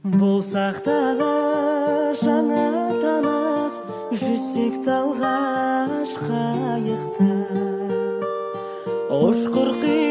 Болсақ тағы жаңа таныс, жүзсек талғаш қайықта. Ұшқыр